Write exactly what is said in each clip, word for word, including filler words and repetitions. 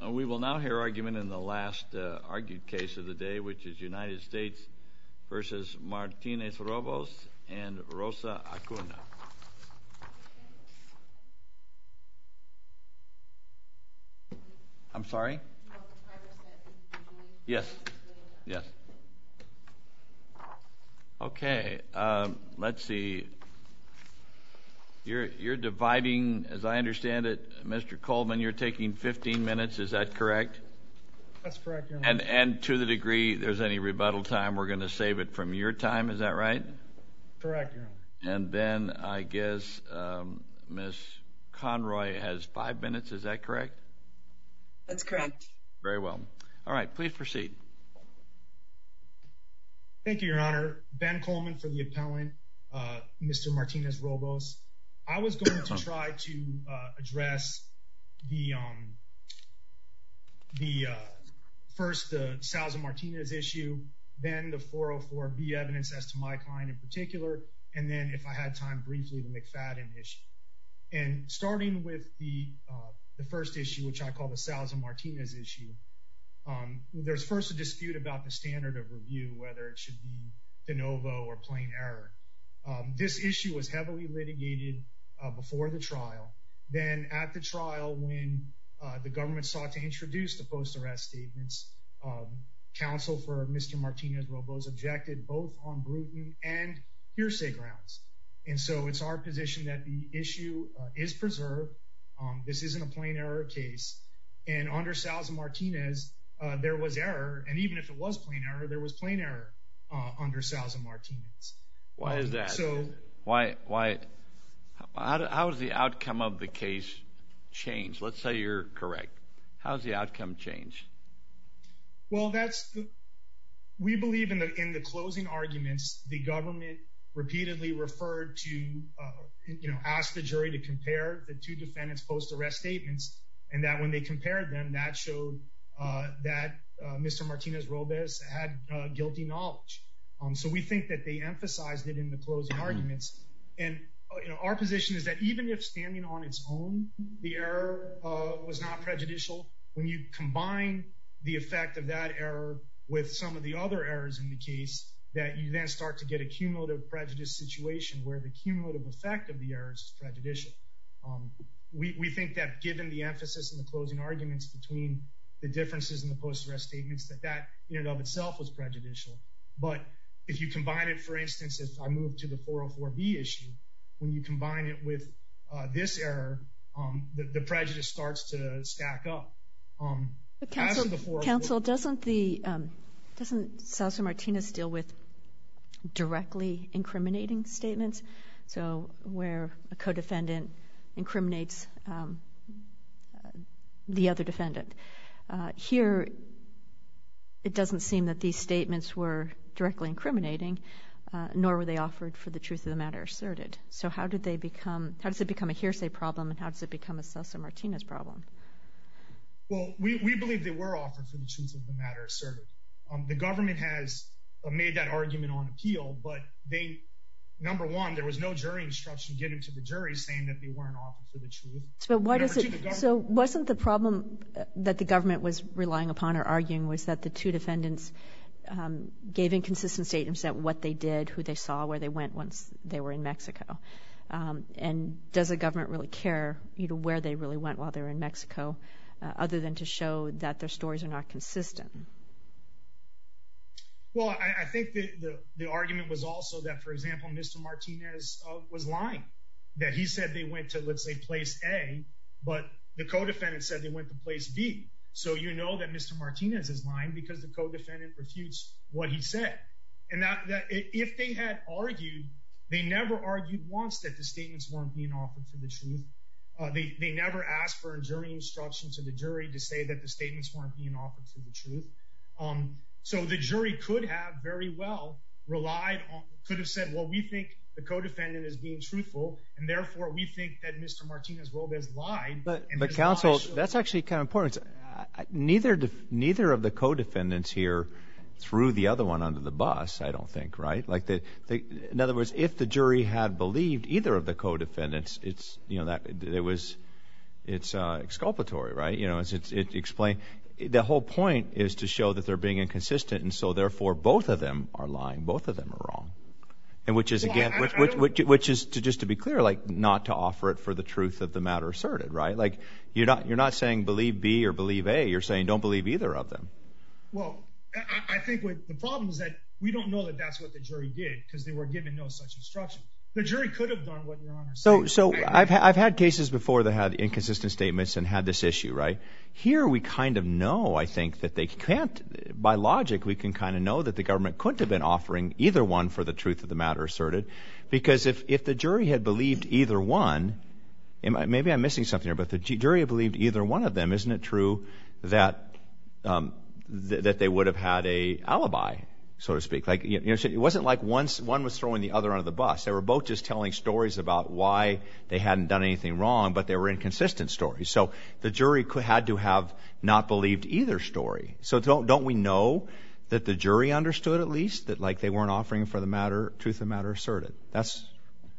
We will now hear argument in the last uh, argued case of the day, which is United States versus Martinez-Robos and Rosa Acuna. I'm sorry? Yes. Yes. Okay. Um, let's see. You're you're dividing, as I understand it, Mister Coleman, you're taking fifteen minutes. Is that correct? That's correct, Your Honor. And and to the degree there's any rebuttal time, we're going to save it from your time. Is that right? Correct, Your Honor. And then I guess um, Miz Conroy has five minutes. Is that correct? That's correct. Very well. All right. Please proceed. Thank you, Your Honor. Ben Coleman for the appellant, uh, Mister Martinez-Robos. I was going to try to uh, address the um, the uh, first the Salazar Martinez issue, then the four oh four B evidence as to my client in particular, and then, if I had time, briefly the McFadden issue. And starting with the uh, the first issue, which I call the Salazar Martinez issue, um, there's first a dispute about the standard of review, whether it should be de novo or plain error. Um, this issue was heavily litigated uh, before the trial. Then at the trial, when uh, the government sought to introduce the post-arrest statements, um, counsel for Mister Martinez-Robos objected both on Bruton and hearsay grounds. And so it's our position that the issue uh, is preserved. Um, this isn't a plain error case. And under Salazar Martinez, uh, there was error. And even if it was plain error, there was plain error uh, under Salazar Martinez. Why is that? So why why how, how does the outcome of the case change? Let's say you're correct. How's the outcome change? Well, that's the, we believe in the in the closing arguments, the government repeatedly referred to, uh, you know, asked the jury to compare the two defendants' post-arrest statements, and that when they compared them, that showed uh, that uh, Mister Martinez-Robos had uh, guilty knowledge. Um, so we think that they emphasized it in the closing arguments. And uh, you know, our position is that even if standing on its own, the error uh, was not prejudicial, when you combine the effect of that error with some of the other errors in the case, that you then start to get a cumulative prejudice situation where the cumulative effect of the errors is prejudicial. Um, we, we think that given the emphasis in the closing arguments between the differences in the post-arrest statements, that that in and of itself was prejudicial. But if you combine it, for instance, if I move to the four oh four B issue, when you combine it with uh, this error, um, the, the prejudice starts to stack up. Um, But counsel, counsel, doesn't the um, doesn't Salazar Martinez deal with directly incriminating statements? So where a co-defendant incriminates um, uh, the other defendant. Uh, here, it doesn't seem that these statements were directly incriminating, uh, nor were they offered for the truth of the matter asserted. So how did they become? How does it become a hearsay problem, and how does it become a Salazar Martinez problem? Well, we, we believe they were offered for the truth of the matter asserted. Um, the government has uh, made that argument on appeal, but they, number one, there was no jury instruction given to the jury saying that they weren't offered for the truth. So why does it? So wasn't the problem that the government was relying upon or arguing was that the two defendants um, gave inconsistent statements at what they did, who they saw, where they went once they were in Mexico? Um, and does the government really care, you know, where they really went while they were in Mexico? Uh, other than to show that their stories are not consistent? Well, I, I think the, the, the argument was also that, for example, Mister Martinez uh, was lying, that he said they went to, let's say, place A, but the co-defendant said they went to place B. So you know that Mister Martinez is lying because the co-defendant refutes what he said. And that, that if they had argued, they never argued once that the statements weren't being offered for the truth. Uh, they, they never asked for a jury instruction to the jury to say that the statements weren't being offered for the truth. Um, so the jury could have very well relied on, could have said, well, we think the co-defendant is being truthful, and therefore we think that Mister Martinez-Robos lied. But, but counsel, that's actually kind of important. Neither, neither of the co-defendants here threw the other one under the bus, I don't think, right? Like the, the, in other words, if the jury had believed either of the co-defendants, it's, you know, that there was, it's uh, exculpatory, right? You know, it's, it's, it explain the whole point is to show that they're being inconsistent, and so therefore both of them are lying, both of them are wrong. And which is, well, again, I, I, which, I which, which, which is, to, just to be clear, like not to offer it for the truth of the matter asserted, right? Like you're not, you're not saying believe B or believe A, you're saying don't believe either of them. Well, I, I think what the problem is that we don't know that that's what the jury did because they were given no such instruction. The jury could have done what Your Honor said. So, so I've, I've had cases before that had inconsistent statements and had this issue, right? Here we kind of know, I think, that they can't, by logic, we can kind of know that the government couldn't have been offering either one for the truth of the matter asserted, because if, if the jury had believed either one, maybe I'm missing something here, but the jury had believed either one of them, isn't it true that, um, th- that they would have had a alibi, so to speak? Like, you know, it wasn't like one, one was throwing the other under the bus. They were both just telling stories about why they hadn't done anything wrong, but they were inconsistent stories. So the jury could, had to have not believed either story. So don't, don't we know that the jury understood at least that, like, they weren't offering for the matter, truth of the matter asserted? That's.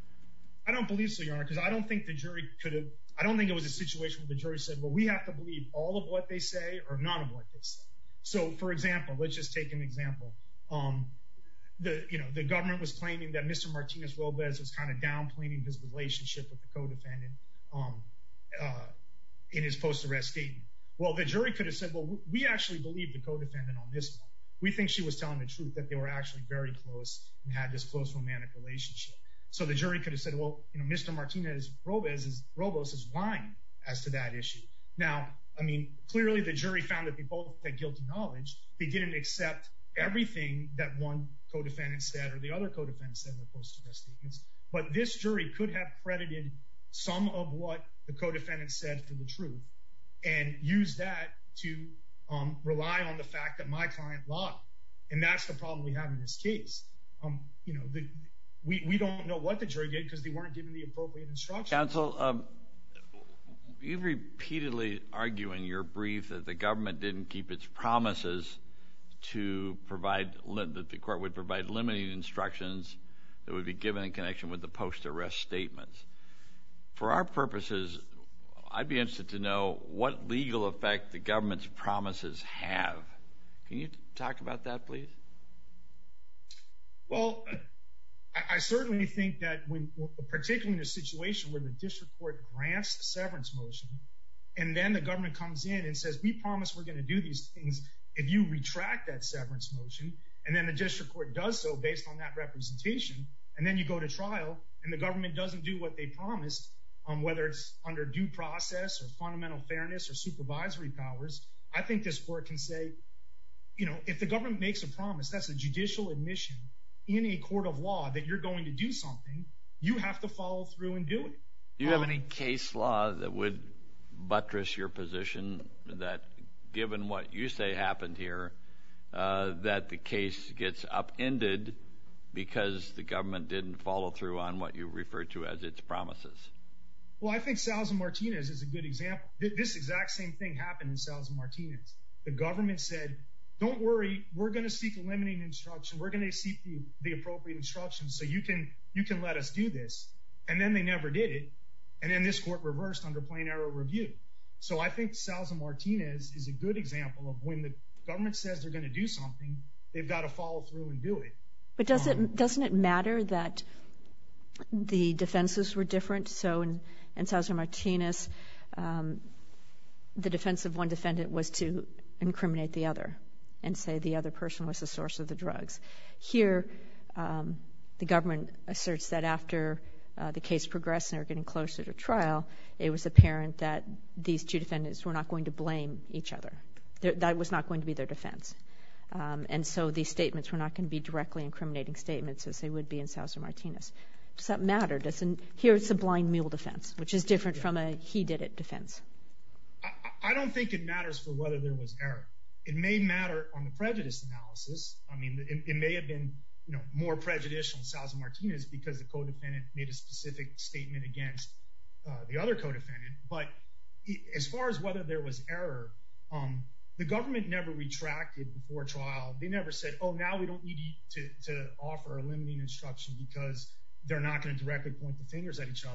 I don't believe so, Your Honor, because I don't think the jury could have, I don't think it was a situation where the jury said, well, we have to believe all of what they say or none of what they say. So, for example, let's just take an example. Um, the, you know, the government was claiming that Mister Martinez-Robles was kind of downplaying his relationship with the co-defendant um, uh, in his post-arrest statement. Well, the jury could have said, well, we actually believe the co-defendant on this one. We think she was telling the truth, that they were actually very close and had this close romantic relationship. So the jury could have said, well, you know, Mister Martinez-Robles is, Robles is lying as to that issue. Now, I mean, clearly the jury found that they both had guilty knowledge. They didn't accept everything that one co-defendant said or the other co-defendant said in the post-arrest statements. But this jury could have credited some of what the co-defendant said for the truth and used that to um, rely on the fact that my client lied. And that's the problem we have in this case. Um, you know, the, we, we don't know what the jury did because they weren't given the appropriate instructions. Counsel, um, you repeatedly argue in your brief that the government didn't keep its promises to provide, that the court would provide limiting instructions that would be given in connection with the post-arrest statements. For our purposes, I'd be interested to know what legal effect the government's promises have. Can you talk about that, please? Well, I, I certainly think that when, particularly in a situation where the district court grants a severance motion, and then the government comes in and says, we promise we're going to do these things, if you retract that severance motion, and then the district court does so based on that representation, and then you go to trial, and the government doesn't do what they promised, um, whether it's under due process or fundamental fairness or supervisory powers, I think this court can say, you know, if the government makes a promise, that's a judicial admission in a court of law that you're going to do something, you have to follow through and do it. Do you have um, any case law that would buttress your position that, given what you say happened here, uh, that the case gets upended because the government didn't follow through on what you refer to as its promises? Well, I think Salazar-Martinez is a good example. This exact same thing happened in Salazar-Martinez. The government said, don't worry, we're going to seek a limiting instruction. We're going to seek the, the appropriate instructions so you can you can let us do this. And then they never did it. And then this court reversed under plain error review. So I think Salazar-Martinez is a good example of when the government says they're going to do something, they've got to follow through and do it. But does um, it, doesn't it matter that the defenses were different? So in, in Salazar-Martinez, um, the defense of one defendant was to incriminate the other and say the other person was the source of the drugs. Here, um, the government asserts that after Uh, the case progressed and they were getting closer to trial, it was apparent that these two defendants were not going to blame each other. They're, that was not going to be their defense. Um, and so these statements were not going to be directly incriminating statements as they would be in Salazar-Martinez. Does that matter? Doesn't, here it's a blind mule defense, which is different yeah. from a he-did-it defense. I, I don't think it matters for whether there was error. It may matter on the prejudice analysis. I mean, it, it may have been you know, more prejudicial in Salazar-Martinez because the co-defendant made a specific statement against uh, the other co-defendant. But it, as far as whether there was error, um, the government never retracted before trial. They never said, oh, now we don't need to, to offer a limiting instruction because they're not going to directly point the fingers at each other.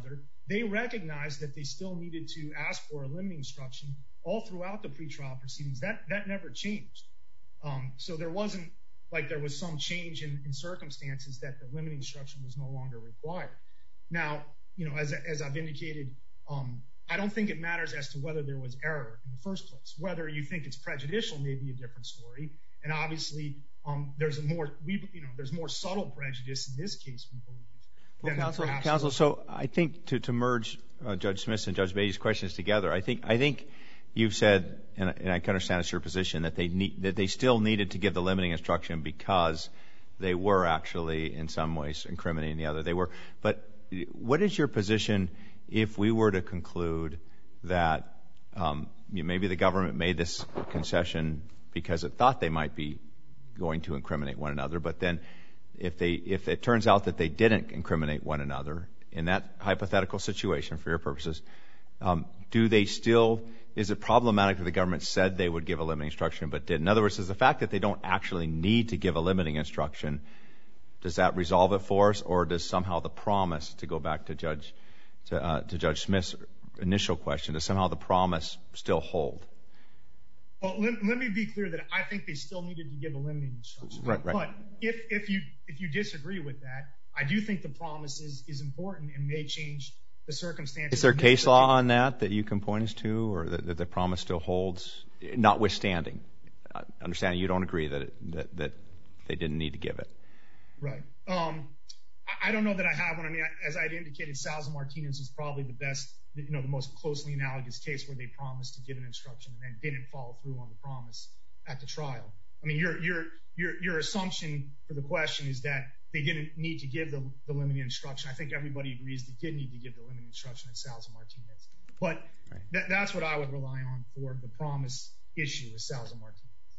they recognized that they still needed to ask for a limiting instruction all throughout the pretrial proceedings. That that never changed. Um, so there wasn't like there was some change in, in circumstances that the limiting instruction was no longer required. Now, you know, as, as I've indicated, um, I don't think it matters as to whether there was error in the first place. Whether you think it's prejudicial may be a different story. And obviously, um, there's a more we you know there's more subtle prejudice in this case, we believe. Well, counsel, counsel. So I think to to merge uh, Judge Smith's and Judge Beatty's questions together, I think I think you've said, and, and I can understand it's your position, that they need that they still needed to give the limiting instruction because they were actually in some ways incriminating the other. They were, but what is your position if we were to conclude that um, maybe the government made this concession because it thought they might be going to incriminate one another, but then if they if it turns out that they didn't incriminate one another in that hypothetical situation for your purposes, um, do they still, is it problematic that the government said they would give a limiting instruction but didn't? In other words, is the fact that they don't actually need to give a limiting instruction, does that resolve it for us, or does somehow the promise, to go back to Judge to, uh, to Judge Smith's initial question, does somehow the promise still hold? Well, let, let me be clear that I think they still needed to give a limiting instruction. Right, right. But if if you if you disagree with that, I do think the promise is, is important and may change the circumstances. Is there case law on that that you can point us to, or that, that the promise still holds, notwithstanding, understanding you don't agree that, it, that that they didn't need to give it? Right. Um, I, I don't know that I have one. I mean, as I had indicated, Salazar-Martinez is probably the best, you know, the most closely analogous case where they promised to give an instruction and then didn't follow through on the promise at the trial. I mean, your your your your assumption for the question is that they didn't need to give the, the limiting instruction. I think everybody agrees they did need to give the limiting instruction at Salazar-Martinez. But right. that, that's what I would rely on for the promise issue with Salazar-Martinez.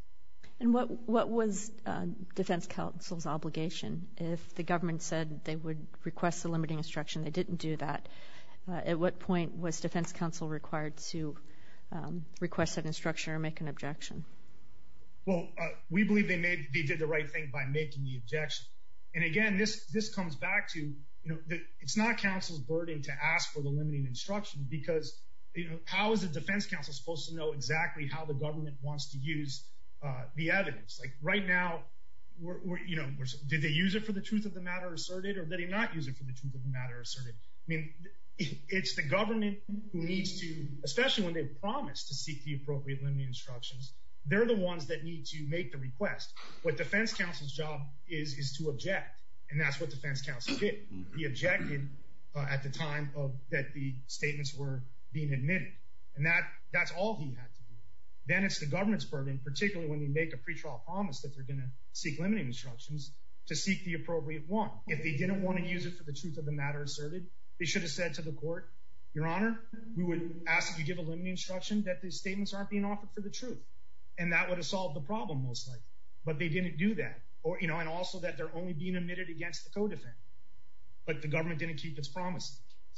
And what what was uh, defense counsel's obligation if the government said they would request the limiting instruction? They didn't do that. Uh, at what point was defense counsel required to um, request that instruction or make an objection? Well, uh, we believe they made they did the right thing by making the objection. And again, this this comes back to, you know, the, it's not counsel's burden to ask for the limiting instruction because, you know, how is the defense counsel supposed to know exactly how the government wants to use uh, the evidence? Like right now, we're, we're you know, we're, did they use it for the truth of the matter asserted, or did they not use it for the truth of the matter asserted? I mean, it's the government who needs to, especially when they've promised to seek the appropriate limiting instructions, they're the ones that need to make the request. What defense counsel's job is, is to object. And that's what defense counsel did. He objected uh, at the time of that the statements were being admitted. And that that's all he had to do. Then it's the government's burden, particularly when they make a pretrial promise that they're going to seek limiting instructions, to seek the appropriate one. If they didn't want to use it for the truth of the matter asserted, they should have said to the court, Your Honor, we would ask that you give a limiting instruction that the statements aren't being offered for the truth. And that would have solved the problem most likely. But they didn't do that. Or, you know, and also that they're only being admitted against the co-defendant. But the government didn't keep its promise.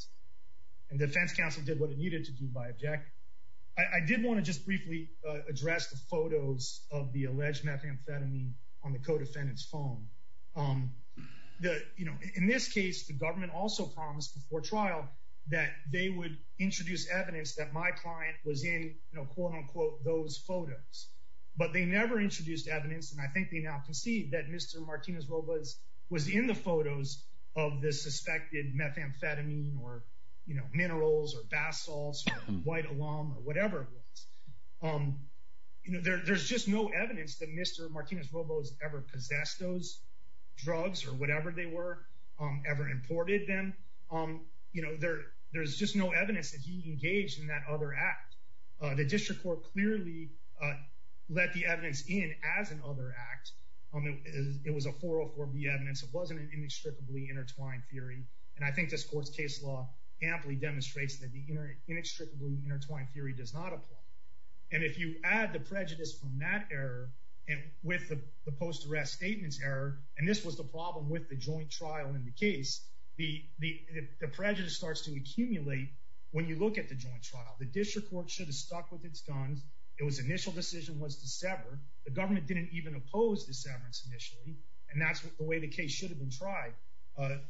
And defense counsel did what it needed to do by objecting. I, I did want to just briefly uh, address the photos of the alleged methamphetamine on the co-defendant's phone. Um, the, you know, in this case, the government also promised before trial that they would introduce evidence that my client was in, you know, quote unquote, those photos. But they never introduced evidence, and I think they now concede that Mister Martinez-Robles was in the photos of the suspected methamphetamine or, you know, minerals or bath salts or white alum or whatever it was. Um, you know, there, there's just no evidence that Mister Martinez-Robles ever possessed those drugs or whatever they were, um, ever imported them. Um, you know, there there's just no evidence that he engaged in that other act. Uh, the district court clearly uh, let the evidence in as an other act. Um, it, it was a four oh four B evidence. It wasn't an inextricably intertwined theory. And I think this court's case law amply demonstrates that the inter, inextricably intertwined theory does not apply. And if you add the prejudice from that error and with the, the post-arrest statements error, and this was the problem with the joint trial in the case, the, the, the prejudice starts to accumulate when you look at the joint trial. The district court should have stuck with its guns. It was initial decision was to sever. The government didn't even oppose the severance initially, and that's the way the case should have been tried. Uh,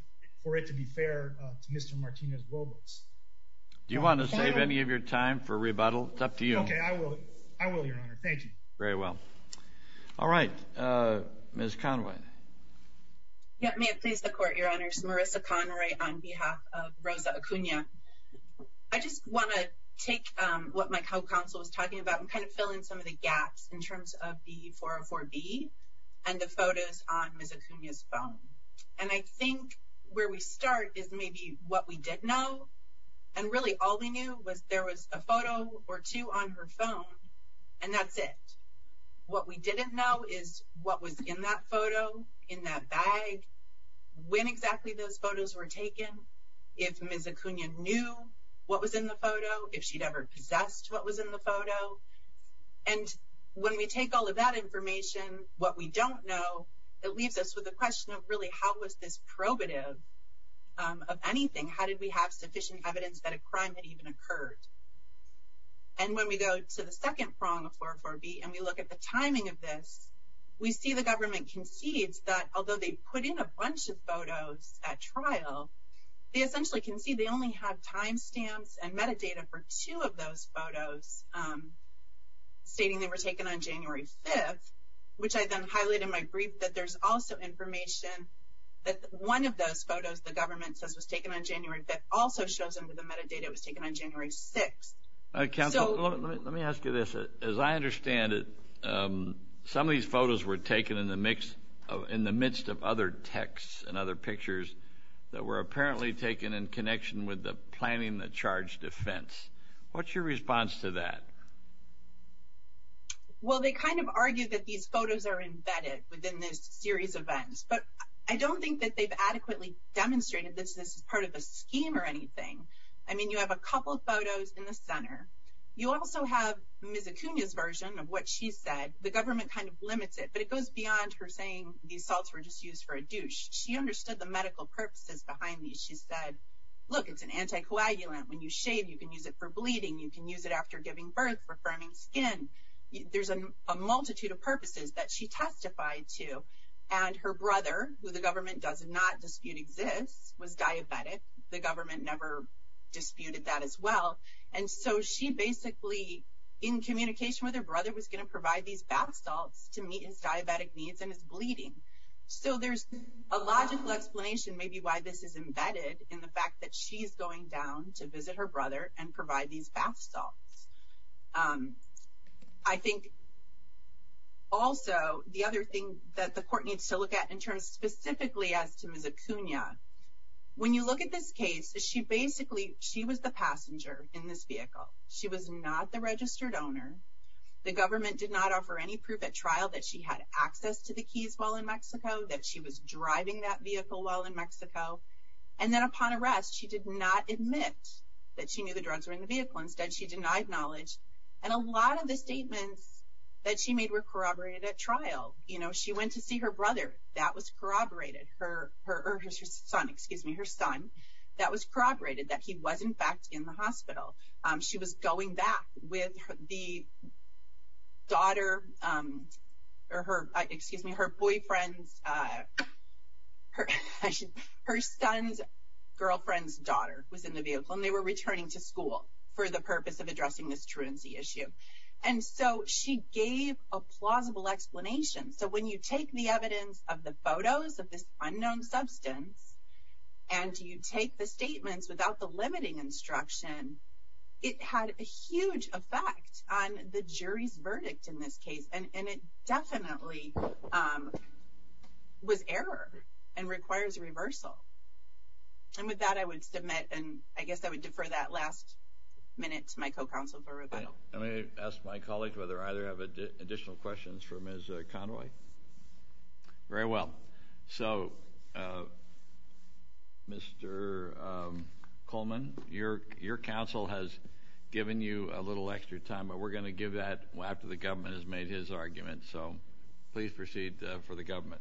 for it to be fair uh, to Mister Martinez-Robles. Do you um, want to final... save any of your time for rebuttal? It's up to you. Okay, I will. I will, Your Honor. Thank you. Very well. All right. Uh, Miz Conroy. Yeah, may it please the Court, Your Honors. Marissa Conroy on behalf of Rosa Acuna. I just want to take um, what my co-counsel was talking about and kind of fill in some of the gaps in terms of the four oh four B and the photos on Miz Acuna's phone. And I think where we start is maybe what we did know. And really all we knew was there was a photo or two on her phone, and that's it. What we didn't know is what was in that photo, in that bag, when exactly those photos were taken, if Miz Acuna knew what was in the photo, if she'd ever possessed what was in the photo. And when we take all of that information, what we don't know, it leaves us with the question of really how was this probative um, of anything? How did we have sufficient evidence that a crime had even occurred? And when we go to the second prong of four oh four B and we look at the timing of this, we see the government concedes that although they put in a bunch of photos at trial, they essentially concede they only have timestamps and metadata for two of those photos, um, stating they were taken on January fifth, which I then highlight in my brief that there's also information that one of those photos the government says was taken on January fifth also shows under the metadata it was taken on January sixth. Uh, counsel, so, let, me, let me ask you this. As I understand it, um, some of these photos were taken in the mix of, in the midst of other texts and other pictures that were apparently taken in connection with the planning the charge defense. What's your response to that? Well, they kind of argue that these photos are embedded within this series of events, but I don't think that they've adequately demonstrated this, this is part of a scheme or anything. I mean, you have a couple of photos in the center. You also have Miz Acuna's version of what she said. The government kind of limits it, but it goes beyond her saying these salts were just used for a douche. She understood the medical purposes behind these. She said, look, it's an anticoagulant. When you shave, you can use it for bleeding. You can use it after giving birth for firming skin. There's a, a multitude of purposes that she testified to. And her brother, who the government does not dispute exists, was diabetic. The government never disputed that as well. And so she basically, in communication with her brother, was going to provide these bath salts to meet his diabetic needs and his bleeding. So there's a logical explanation maybe why this is embedded in the fact that she's going down to visit her brother and provide these bath salts. Um, I think also the other thing that the court needs to look at in terms specifically as to Miz Acuna, when you look at this case, she basically, she was the passenger in this vehicle. She was not the registered owner. The government did not offer any proof at trial that she had access to the keys while in Mexico, that she was driving that vehicle while in Mexico. And then upon arrest, she did not admit that she knew the drugs were in the vehicle. Instead, she denied knowledge. And a lot of the statements that she made were corroborated at trial. You know, she went to see her brother. That was corroborated. Her, her, or her son, excuse me, her son. That was corroborated that he was in fact in the hospital. Um, she was going back with her, the daughter, um, or her, uh, excuse me, her boyfriend's, uh, her, I should, her son's girlfriend's daughter was in the vehicle, and they were returning to school for the purpose of addressing this truancy issue. And so she gave a plausible explanation. So when you take the evidence of the photos of this unknown substance and you take the statements without the limiting instruction, it had a huge effect on the jury's verdict in this case. And, and it definitely um, was error and requires a reversal. And with that, I would submit, and I guess I would defer that last minute to my co-counsel for rebuttal. Let me ask my colleagues whether either have ad- additional questions for Miz Uh, Conroy. Very well. So, uh, Mister Um, Coleman, your your counsel has given you a little extra time, but we're going to give that after the government has made his argument. So, please proceed uh, for the government.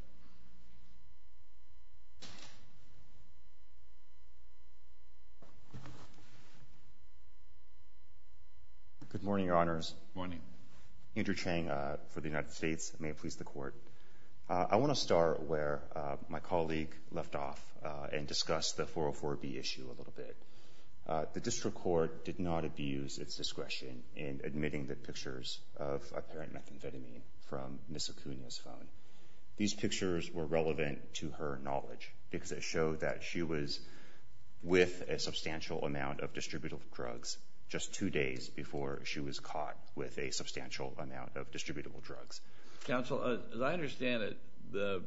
Good morning, Your Honors. Morning. Andrew Chang uh, for the United States. May it please the Court. Uh, I want to start where uh, my colleague left off uh, and discuss the four oh four B issue a little bit. Uh, the district court did not abuse its discretion in admitting the pictures of apparent methamphetamine from Miz Acuña's phone. These pictures were relevant to her knowledge because it showed that she was with a substantial amount of distributable drugs just two days before she was caught with a substantial amount of distributable drugs. Counsel, uh, as I understand it, the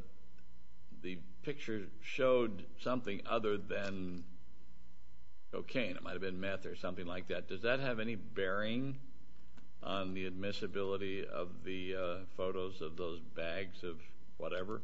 the picture showed something other than cocaine. It might have been meth or something like that. Does that have any bearing on the admissibility of the uh, photos of those bags of whatever?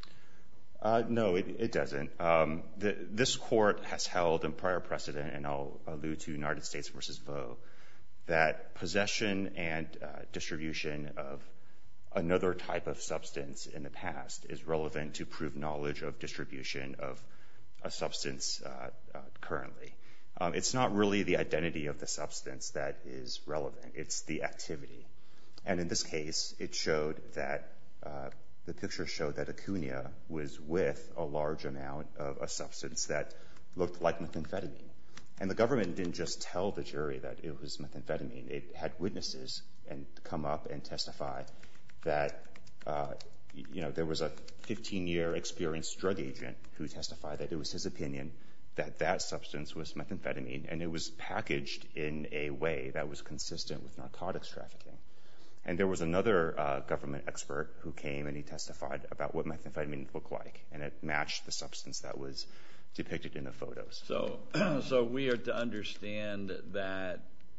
Uh, no, it, it doesn't. Um, the, this court has held in prior precedent, and I'll allude to United States versus Vaux, that possession and uh, distribution of another type of substance in the past is relevant to prove knowledge of distribution of a substance uh, uh, currently. Um, it's not really the identity of the substance that is relevant. It's the activity. And in this case, it showed that uh, the picture showed that Acuña was with a large amount of a substance that looked like methamphetamine. And the government didn't just tell the jury that it was methamphetamine. It had witnesses and come up and testify that, uh, you know, there was a fifteen-year experienced drug agent who testified that it was his opinion that that substance was methamphetamine, and it was packaged in a way that was consistent with narcotics trafficking. And there was another uh, government expert who came and he testified about what methamphetamine looked like, and it matched the substance that was depicted in the photos. So, so we are to understand that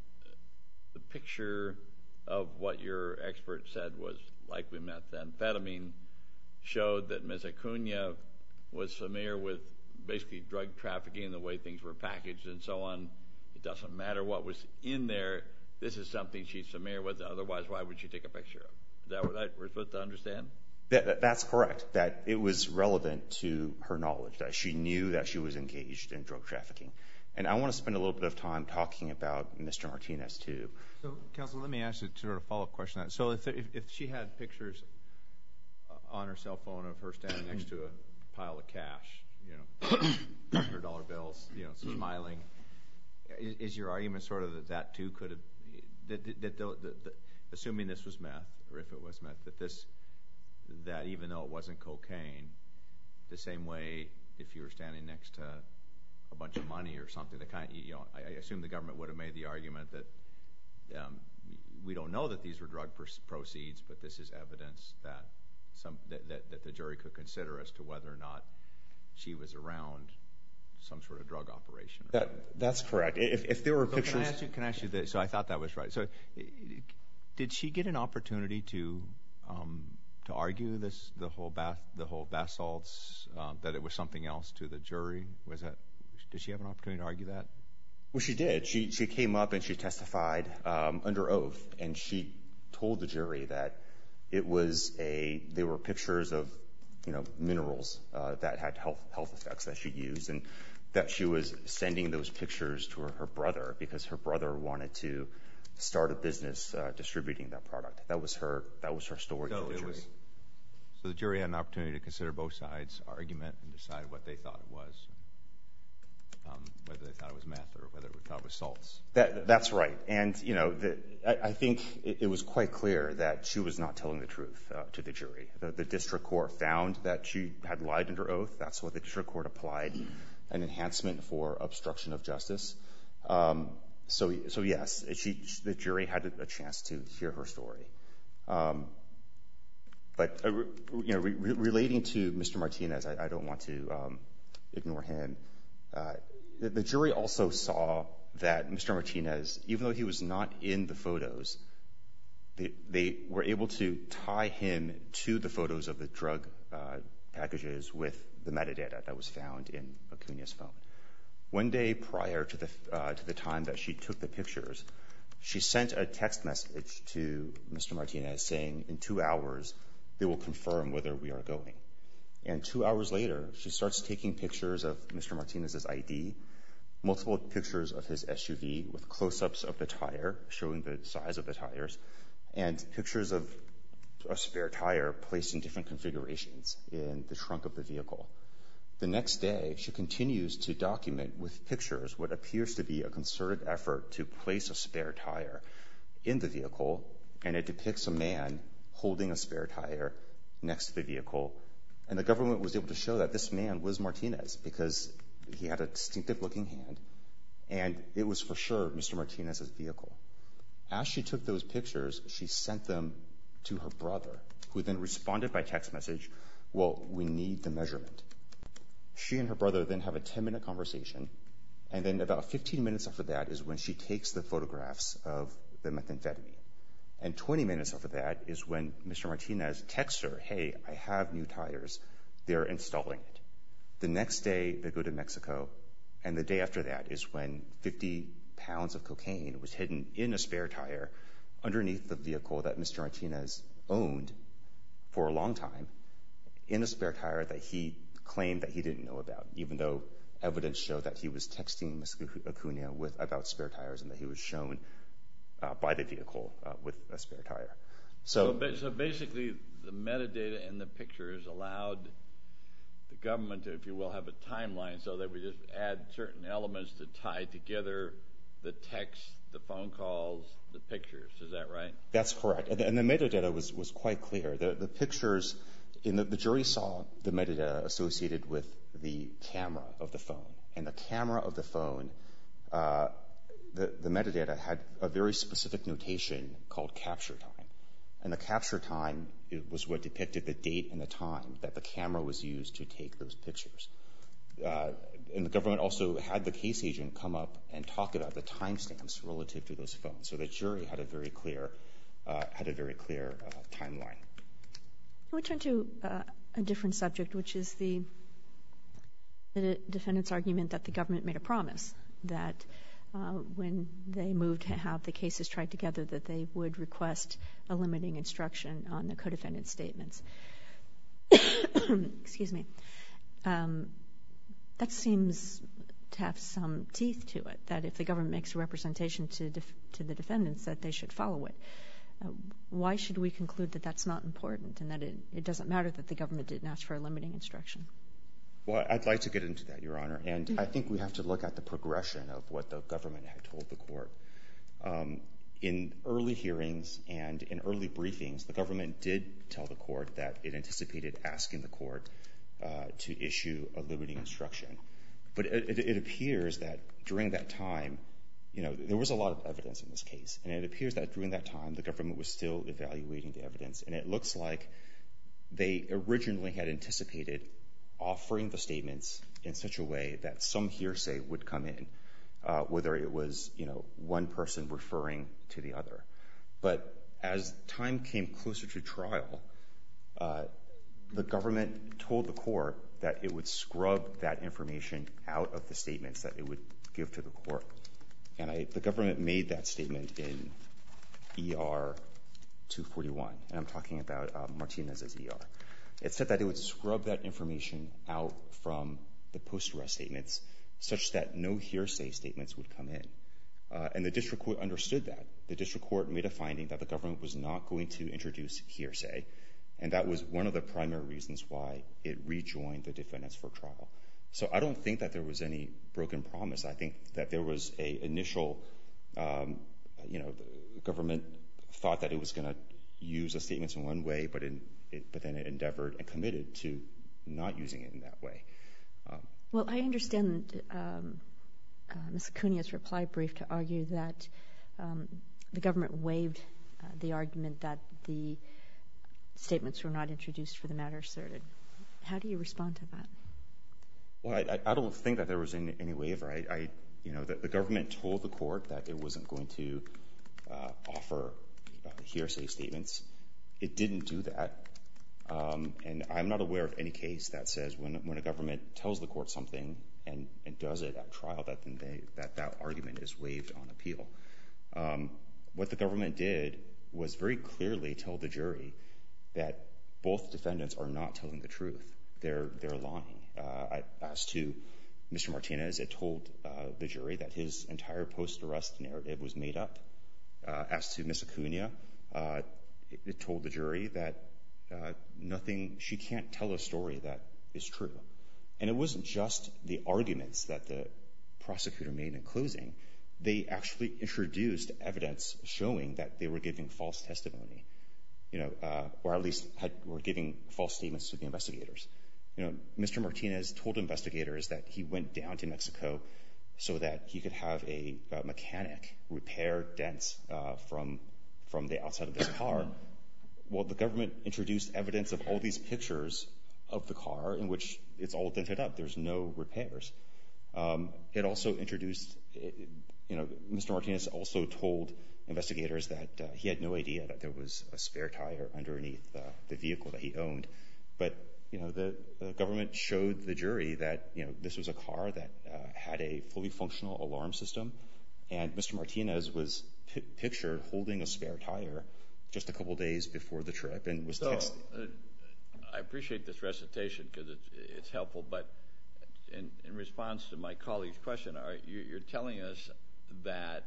the picture of what your expert said was likely methamphetamine showed that Miz Acuña was familiar with basically drug trafficking, the way things were packaged and so on. It doesn't matter what was in there. This is something she's familiar with. Otherwise, why would she take a picture of? Is that what we're supposed to understand? That, that's correct, that it was relevant to her knowledge, that she knew that she was engaged in drug trafficking. And I want to spend a little bit of time talking about Mister Martinez, too. So, Counsel, let me ask you sort of a follow-up question on that. So if, if, if she had pictures on her cell phone of her standing next to a pile of cash, you know, one hundred dollar bills, you know, smiling, is, is your argument sort of that that, too, could have, that, that, that the, the, the, assuming this was meth, or if it was meth, that this, that even though it wasn't cocaine, the same way if you were standing next to a bunch of money or something, the kind, you know, I, I assume the government would have made the argument that um, we don't know that these were drug proceeds, but this is evidence that some that, that, that the jury could consider as to whether or not she was around some sort of drug operation. Or that, that's correct. If, if there were so pictures, can I ask you? Can I ask you this? So I thought that was right. So did she get an opportunity to um, to argue this the whole bath the whole bath salts uh, that it was something else to the jury? Was that did she have an opportunity to argue that? Well, she did. She she came up and she testified um, under oath, and she told the jury that it was a they were pictures of you know minerals uh, that had health health effects that she used, and that she was sending those pictures to her, her brother because her brother wanted to start a business uh, distributing that product. That was her that was her story so to the it jury. Was, so the jury had an opportunity to consider both sides' argument and decide what they thought it was. Um, whether they thought it was meth or whether they thought it was salts. That, that's right. And, you know, the, I, I think it, it was quite clear that she was not telling the truth uh, to the jury. The, the district court found that she had lied under oath. That's what the district court applied an enhancement for obstruction of justice. Um, so, so yes, she, the jury had a chance to hear her story. Um, but, uh, you know, re- relating to Mister Martinez, I, I don't want to um, ignore him. Uh, the, the jury also saw that Mister Martinez, even though he was not in the photos, they, they were able to tie him to the photos of the drug uh, packages with the metadata that was found in Acuña's phone. One day prior to the uh, to the time that she took the pictures, she sent a text message to Mister Martinez saying, in two hours, they will confirm whether we are going. And two hours later, she starts taking pictures of Mister Martinez's I D, multiple pictures of his S U V with close-ups of the tire, showing the size of the tires, and pictures of a spare tire placed in different configurations in the trunk of the vehicle. The next day, she continues to document with pictures what appears to be a concerted effort to place a spare tire in the vehicle, and it depicts a man holding a spare tire next to the vehicle. And the government was able to show that this man was Martinez because he had a distinctive-looking hand, and it was for sure Mister Martinez's vehicle. As she took those pictures, she sent them to her brother, who then responded by text message, well, we need the measurement. She and her brother then have a ten-minute conversation, and then about fifteen minutes after that is when she takes the photographs of the methamphetamine. And twenty minutes after that is when Mister Martinez texts her, hey, I have new tires. They're installing it. The next day, they go to Mexico, and the day after that is when fifty pounds of cocaine was hidden in a spare tire underneath the vehicle that Mister Martinez owned for a long time, in a spare tire that he claimed that he didn't know about, even though evidence showed that he was texting Miz Acuna with, about spare tires and that he was shown uh, by the vehicle uh, with a spare tire. So, so, so basically, the metadata in the pictures allowed the government to, if you will, have a timeline so that we just add certain elements to tie together the text, the phone calls, the pictures. Is that right? That's correct. And the, and the metadata was, was quite clear. The, the pictures, in the, the jury saw the metadata associated with the camera of the phone. And the camera of the phone, uh, the, the metadata had a very specific notation called capture time. And the capture time it was what depicted the date and the time that the camera was used to take those pictures. Uh, and the government also had the case agent come up and talk about the timestamps relative to those phones. So the jury had a very clear, uh, had a very clear uh, timeline. Can we turn to uh, a different subject, which is the, the defendant's argument that the government made a promise that uh, when they moved to have the cases tried together, that they would request a limiting instruction on the co-defendant's statements. Excuse me. Um, that seems to have some teeth to it, that if the government makes a representation to, def- to the defendants, that they should follow it. Uh, why should we conclude that that's not important and that it, it doesn't matter that the government didn't ask for a limiting instruction? Well, I'd like to get into that, Your Honor. And mm-hmm. I think we have to look at the progression of what the government had told the court. Um, in early hearings and in early briefings, the government did tell the court that it anticipated asking the court uh, to issue a limiting instruction. But it, it, it appears that during that time, you know, there was a lot of evidence in this case. And it appears that during that time, the government was still evaluating the evidence. And it looks like they originally had anticipated offering the statements in such a way that some hearsay would come in, uh, whether it was, you know, one person referring to the other. But as time came closer to trial, uh, the government told the court that it would scrub that information out of the statements that it would give to the court. And I, the government made that statement in E R two forty-one, and I'm talking about uh, Martinez's E R. It said that it would scrub that information out from the post-arrest statements such that no hearsay statements would come in. Uh, and the district court understood that. The district court made a finding that the government was not going to introduce hearsay, and that was one of the primary reasons why it rejoined the defendants for trial. So I don't think that there was any broken promise. I think that there was a initial, um, you know, the government thought that it was going to use the statements in one way, but in, it, but then it endeavored and committed to not using it in that way. Um, well, I understand um, uh, Miz Acuna's reply brief to argue that um, the government waived uh, the argument that the statements were not introduced for the matter asserted. How do you respond to that? Well, I, I don't think that there was any, any waiver. I, I, you know, the, the government told the court that it wasn't going to uh, offer uh, hearsay statements. It didn't do that, um, and I'm not aware of any case that says when when a government tells the court something and, and does it at trial that then they, that that argument is waived on appeal. Um, what the government did was very clearly tell the jury that both defendants are not telling the truth. They're they're lying. Uh, I, as to Mister Martinez, it told uh, the jury that his entire post-arrest narrative was made up. Uh, as to Miz Acuna, uh, it, it told the jury that uh, nothing, she can't tell a story that is true. And it wasn't just the arguments that the prosecutor made in closing. They actually introduced evidence showing that they were giving false testimony, you know, uh, or at least had, were giving false statements to the investigators. You know, Mister Martinez told investigators that he went down to Mexico so that he could have a, a mechanic repair dents uh, from from the outside of his car. Well, the government introduced evidence of all these pictures of the car in which it's all dented up. There's no repairs. Um, it also introduced, you know, Mister Martinez also told investigators that uh, he had no idea that there was a spare tire underneath uh, the vehicle that he owned. But, you know, the, the government showed the jury that, you know, this was a car that uh, had a fully functional alarm system, and Mister Martinez was pi- pictured holding a spare tire just a couple days before the trip and was so, texted. Uh, I appreciate this recitation because it's, it's helpful, but in, in response to my colleague's question, are you, you're telling us that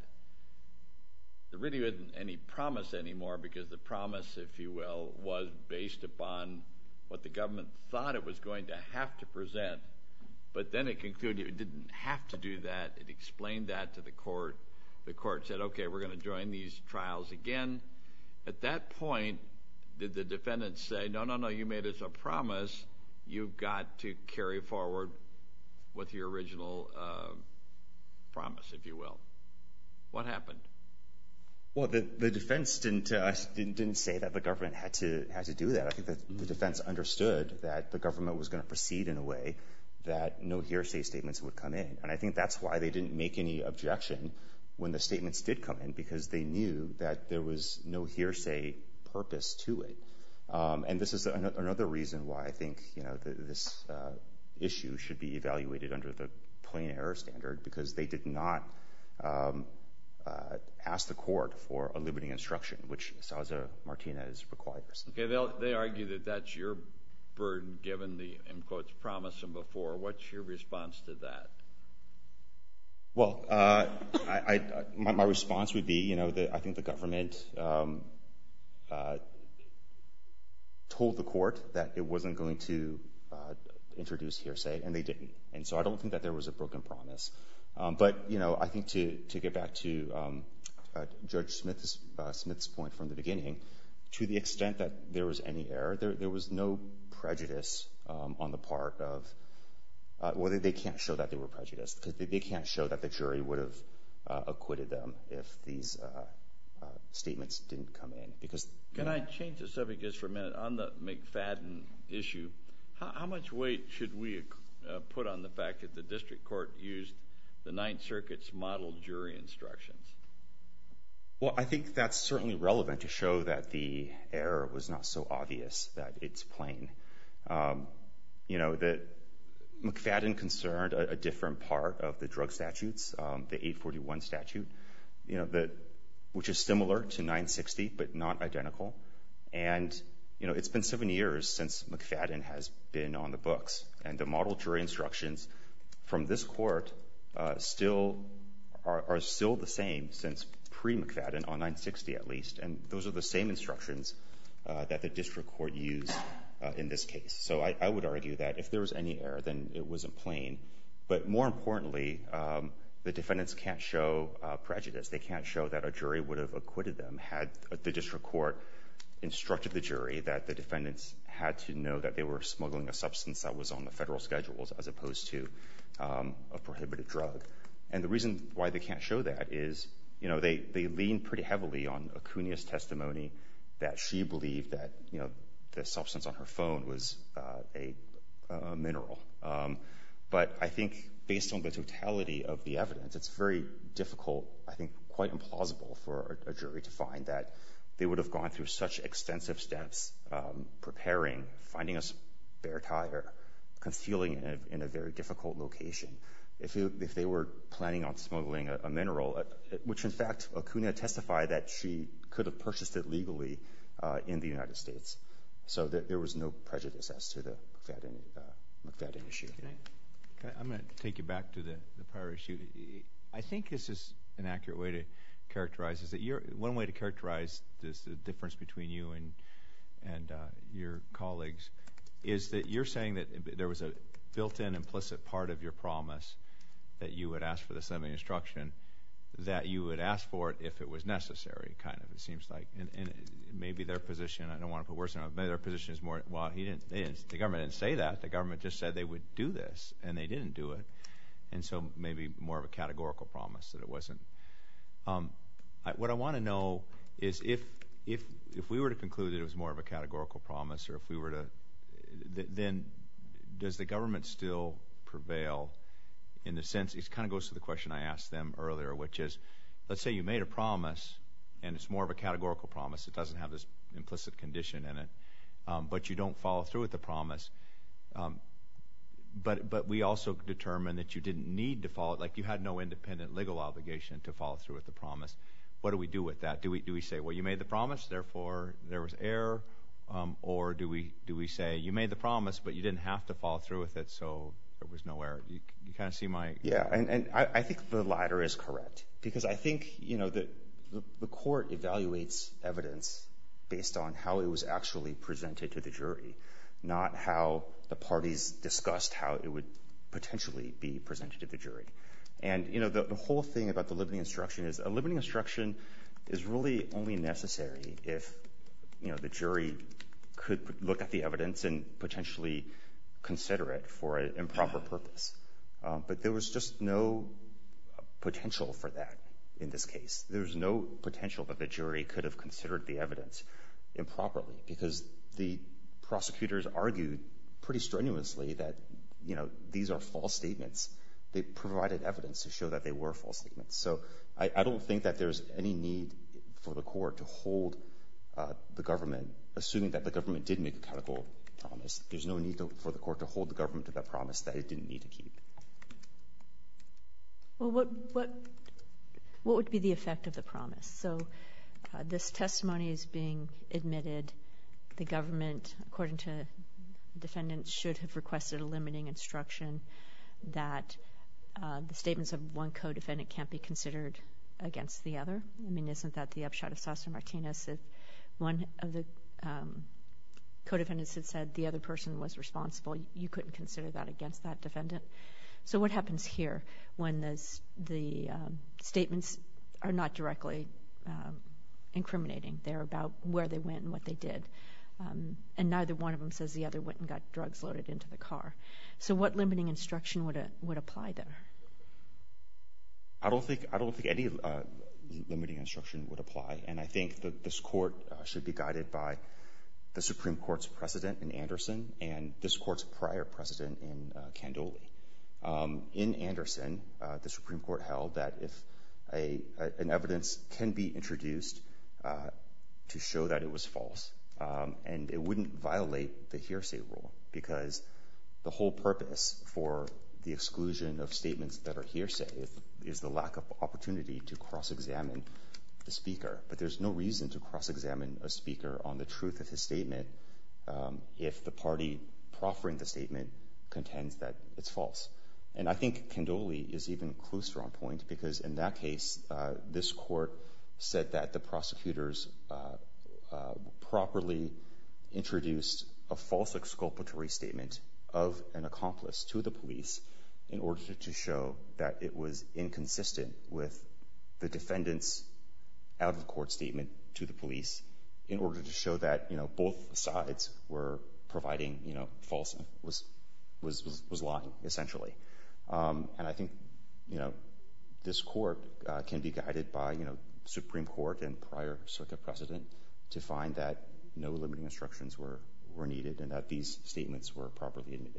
there really isn't any promise anymore because the promise, if you will, was based upon what the government thought it was going to have to present, but then it concluded it didn't have to do that. It explained that to the court. The court said, okay, we're going to join these trials again. At that point, did the defendant say, no, no, no, you made us a promise. You've got to carry forward with your original uh, promise, if you will? What happened? Well, the, the defense didn't, uh, didn't didn't say that the government had to had to do that. I think that mm-hmm. the defense understood that the government was going to proceed in a way that no hearsay statements would come in. And I think that's why they didn't make any objection when the statements did come in, because they knew that there was no hearsay purpose to it. Um, and this is an, another reason why I think, you know, the, this uh, issue should be evaluated under the plain error standard, because they did not um, uh, ask the court for a limiting instruction, which Sousa-Martinez requires. Okay, they'll, they argue that that's your burden, given the, in quotes, promise from before. What's your response to that? Well, uh, I, I, my, my response would be, you know, that I think the government um, uh, told the court that it wasn't going to uh, introduce hearsay, and they didn't. And so I don't think that there was a broken promise. Um, but, you know, I think to, to get back to um, uh, Judge Smith's, uh, Smith's point from the beginning, to the extent that there was any error, there, there was no prejudice um, on the part of Uh, well, they, they can't show that they were prejudiced, because they, they can't show that the jury would have uh, acquitted them if these uh, uh, statements didn't come in. Because Can know, I change the subject just for a minute? On the McFadden issue, how, how much weight should we uh, put on the fact that the district court used the Ninth Circuit's model jury instructions? Well, I think that's certainly relevant to show that the error was not so obvious that it's plain. Um, you know, that McFadden concerned a, a different part of the drug statutes, um, the eight forty-one statute, you know, the, which is similar to nine sixty but not identical. And, you know, it's been seven years since McFadden has been on the books, and the model jury instructions from this court uh, still are, are still the same since pre-McFadden, on nine sixty at least, and those are the same instructions uh, that the district court used Uh, in this case. So I, I would argue that if there was any error, then it wasn't plain. But more importantly, um, the defendants can't show uh, prejudice. They can't show that a jury would have acquitted them had the district court instructed the jury that the defendants had to know that they were smuggling a substance that was on the federal schedules as opposed to um, a prohibited drug. And the reason why they can't show that is, you know, they, they lean pretty heavily on Acuña's testimony that she believed that, you know, the substance on her phone was uh, a, a mineral. Um, but I think based on the totality of the evidence, it's very difficult, I think quite implausible for a, a jury to find that they would have gone through such extensive steps, um, preparing, finding a spare tire, concealing it in a, in a very difficult location. If, it, if they were planning on smuggling a, a mineral, uh, which in fact Acuña testified that she could have purchased it legally uh, in the United States. So th- there was no prejudice as to the McFadden, uh, McFadden issue. Can I, can I, I'm going to take you back to the, the prior issue. I think this is an accurate way to characterize is that you're, one way to characterize this, the difference between you and and uh, your colleagues is that you're saying that there was a built-in implicit part of your promise that you would ask for the limiting instruction, that you would ask for it if it was necessary, kind of, it seems like. And, and maybe their position, I don't want to put words in it, maybe their position is more, well, he didn't, they didn't, the government didn't say that. The government just said they would do this, and they didn't do it. And so maybe more of a categorical promise that it wasn't. Um, I, what I want to know is if if if we were to conclude that it was more of a categorical promise, or if we were to, th- then does the government still prevail in the sense, it kind of goes to the question I asked them earlier, which is, let's say you made a promise, and it's more of a categorical promise. It doesn't have this implicit condition in it, um, but you don't follow through with the promise. Um, but but we also determined that you didn't need to follow it, like you had no independent legal obligation to follow through with the promise. What do we do with that? Do we do we say, well, you made the promise, therefore there was error, um, or do we do we say you made the promise, but you didn't have to follow through with it, so there was no error? You, you kind of see my... Yeah, and, and I, I think the latter is correct, because I think, you know, the, the, the court evaluates evidence based on how it was actually presented to the jury, not how the parties discussed how it would potentially be presented to the jury. And, you know, the, the whole thing about the limiting instruction is a limiting instruction is really only necessary if, you know, the jury could look at the evidence and potentially consider it for an improper purpose. Um, but there was just no potential for that in this case. There was no potential that the jury could have considered the evidence improperly, because the prosecutors argued pretty strenuously that, you know, these are false statements. They provided evidence to show that they were false statements. So I, I don't think that there's any need for the court to hold uh, the government, assuming that the government did make a categorical promise. There's no need to, for the court to hold the government to that promise that it didn't need to keep. Well, what what what would be the effect of the promise? So uh, this testimony is being admitted. The government, according to the defendant, should have requested a limiting instruction that uh, the statements of one co-defendant can't be considered against the other. I mean, isn't that the upshot of Sasser-Martinez? If one of the um, co-defendants had said the other person was responsible, you couldn't consider that against that defendant. So what happens here when this, the um, statements are not directly um, incriminating? They're about where they went and what they did. Um, and neither one of them says the other went and got drugs loaded into the car. So what limiting instruction would a, would apply there? I don't think I don't think any uh, limiting instruction would apply, and I think that this court uh, should be guided by the Supreme Court's precedent in Anderson and this court's prior precedent in uh, Candoli. Um, in Anderson, uh, the Supreme Court held that if a, a, an evidence can be introduced uh, to show that it was false, um, and it wouldn't violate the hearsay rule, because the whole purpose for the exclusion of statements that are hearsay is, is the lack of opportunity to cross-examine the speaker. But there's no reason to cross-examine a speaker on the truth of his statement um, if the party proffering the statement contends that it's false. And I think Candoli is even closer on point, because in that case, uh, this court said that the prosecutors uh, uh, properly introduced a false exculpatory statement of an accomplice to the police in order to, to show that it was inconsistent with the defendant's out-of-court statement to the police, in order to show that, you know, both sides were providing, you know, false, was was was, was lying, essentially. Um, and I think, you know, this court uh, can be guided by, you know, Supreme Court and prior circuit precedent to find that no limiting instructions were, were needed and that these statements were properly admitted.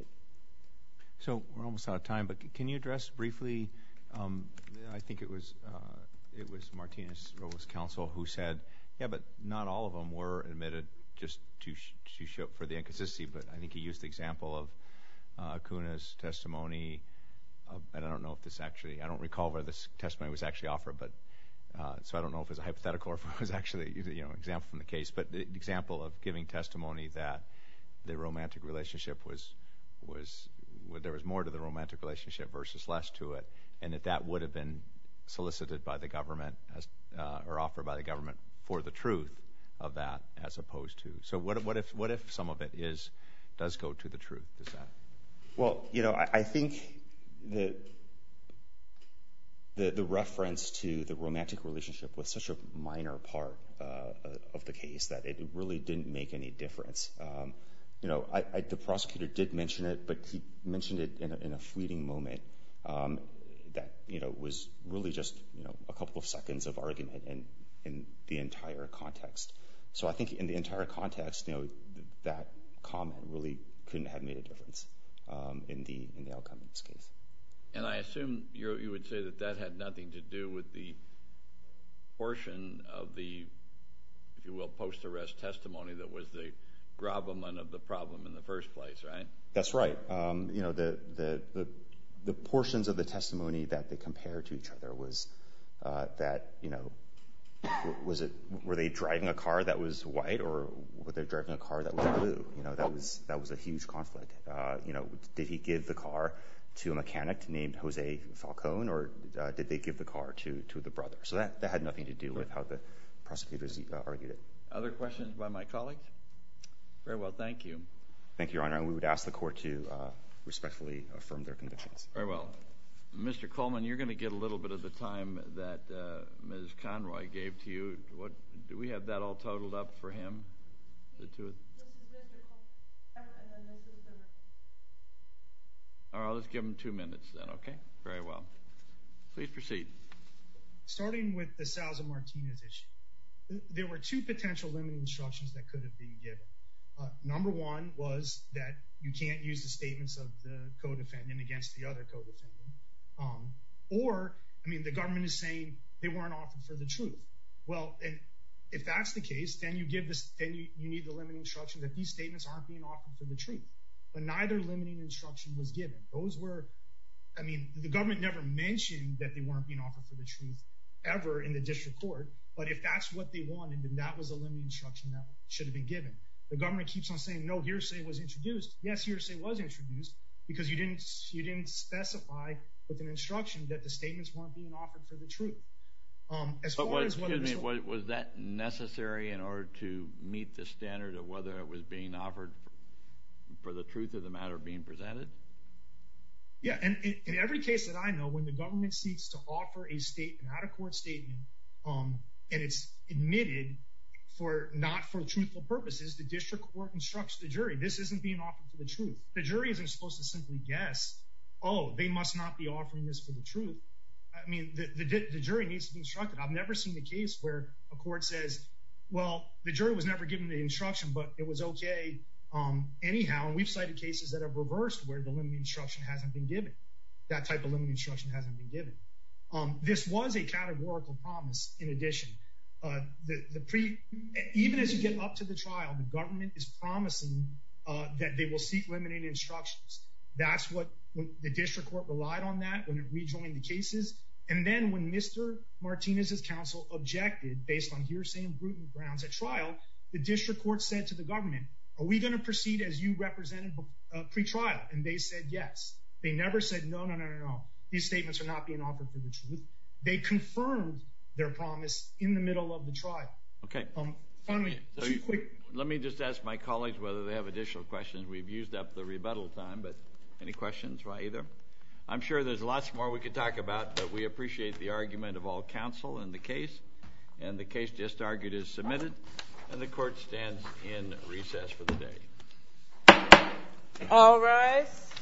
So we're almost out of time, but can you address briefly, um, I think it was uh, it was Martinez-Robles' counsel who said, yeah, but not all of them were admitted just to, sh- to show for the inconsistency, but I think he used the example of uh, Acuna's testimony. Uh, and I don't know if this actually, I don't recall where this testimony was actually offered, but uh, so I don't know if it was a hypothetical or if it was actually, you know, an example from the case. But the example of giving testimony that the romantic relationship was, was there was more to the romantic relationship versus less to it, and that that would have been solicited by the government as, uh, or offered by the government for the truth of that, as opposed to. So what, what if what if some of it is does go to the truth? Does that? Well, you know, I, I think the, the the reference to the romantic relationship was such a minor part uh, of the case that it really didn't make any difference. Um, you know, I, I, the prosecutor did mention it, but he mentioned it in a, in a fleeting moment um, that, you know, was really just, you know, a couple of seconds of argument in, in the entire context. So I think in the entire context, you know, th- that comment really couldn't have made a difference um, in the in the outcome in this case. And I assume you're, you would say that that had nothing to do with the portion of the, if you will, post-arrest testimony that was the gravamen of the problem in the first place, right? That's right. Um, you know, the, the the the portions of the testimony that they compared to each other was uh, that, you know, was it, were they driving a car that was white, or were they driving a car that was blue? You know, that was that was a huge conflict. Uh, you know, did he give the car to a mechanic named Jose Falcone, or uh, did they give the car to to the brother? So that, that had nothing to do with how the prosecutors uh, argued it. Other questions by my colleagues? Very well, thank you. Thank you, Your Honor. And we would ask the court to uh, respectfully affirm their convictions. Very well. Mister Coleman, you're going to get a little bit of the time that uh, Miz Conroy gave to you. What do we have that all totaled up for him? The two. This is Mister Coleman, and then this is the. All right, let's give him two minutes then. Okay. Very well. Please proceed. Starting with the Salza Martinez issue, there were two potential limiting instructions that could have been given. Uh, number one was that you can't use the statements of the co-defendant against the other co-defendant. Um, or, I mean, the government is saying they weren't offered for the truth. Well, and if that's the case, then you give this, then you, you need the limiting instruction that these statements aren't being offered for the truth. But neither limiting instruction was given. Those were, I mean, the government never mentioned that they weren't being offered for the truth ever in the district court. But if that's what they wanted, then that was a limiting instruction that should have been given. The government keeps on saying, no, hearsay was introduced. Yes, hearsay was introduced because you didn't you didn't specify with an instruction that the statements weren't being offered for the truth. Um, as but far what, as whether excuse me, was, was that necessary in order to meet the standard of whether it was being offered for, for the truth of the matter being presented? Yeah, and in, in every case that I know, when the government seeks to offer a state, an out-of-court statement, um, and it's admitted for not for truthful purposes, the district court instructs the jury, this isn't being offered for the truth. The jury isn't supposed to simply guess, oh, they must not be offering this for the truth. I mean, the, the, the jury needs to be instructed. I've never seen a case where a court says, well, the jury was never given the instruction, but it was okay um, anyhow. And we've cited cases that have reversed where the limiting instruction hasn't been given. That type of limiting instruction hasn't been given. Um, this was a categorical promise in addition. Uh, the, the pre, even as you get up to the trial, the government is promising uh, that they will seek limiting instructions. That's what when the district court relied on that when it rejoined the cases. And then when Mister Martinez's counsel objected based on hearsay and brutal grounds at trial, the district court said to the government, are we going to proceed as you represented uh, pre-trial? And they said yes. They never said, no, no, no, no, no. These statements are not being offered for the truth. They confirmed their promise in the middle of the trial. Okay. Um, finally, so two you, quick. Let me just ask my colleagues whether they have additional questions. We've used up the rebuttal time, but any questions by either? I'm sure there's lots more we could talk about, but we appreciate the argument of all counsel in the case. And the case just argued is submitted, and the court stands in recess for the day. All rise.